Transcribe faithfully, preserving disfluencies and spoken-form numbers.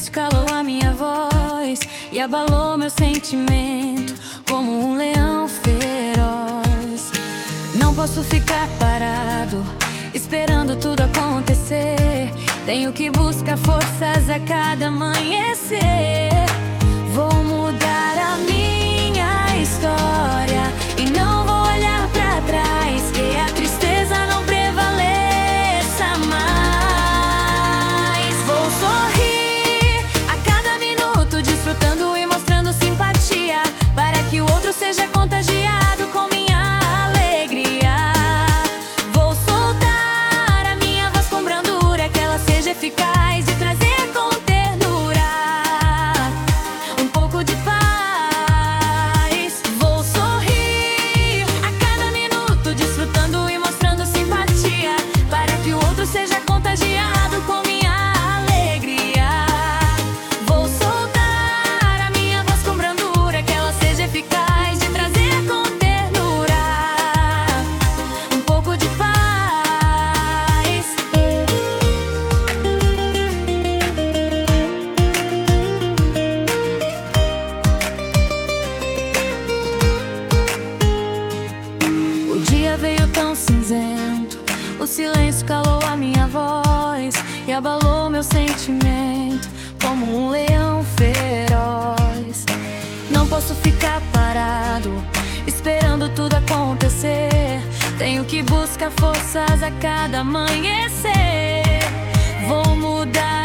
silêncio calou a minha voz e abalou meu sentimento como um leão feroz. Não posso ficar parado, esperando tudo acontecer. Tenho que buscar forças a cada amanhecer. Vou mudar a minha história e não vou olhar pra trás, que a tristeza não prevaleça mais. Vou sorrir a cada minuto, desfrutando e mostrando simpatia, para que o outro seja contagiado com minha alegria. Vou soltar a minha voz com brandura, que ela seja eficaz e trazer com ternura um pouco de paz. Vou sorrir a cada minuto, desfrutando e mostrando simpatia, para que o outro seja contagiado com minha alegria. Vou soltar a minha voz com brandura, que ela seja eficaz e trazer com ternura um pouco de paz. O dia veio tão cinzento, o silêncio calou a minha voz e abalou meu sentimento como um leão feroz. Não posso ficar parado, esperando tudo acontecer. Tenho que buscar forças a cada amanhecer. Vou mudar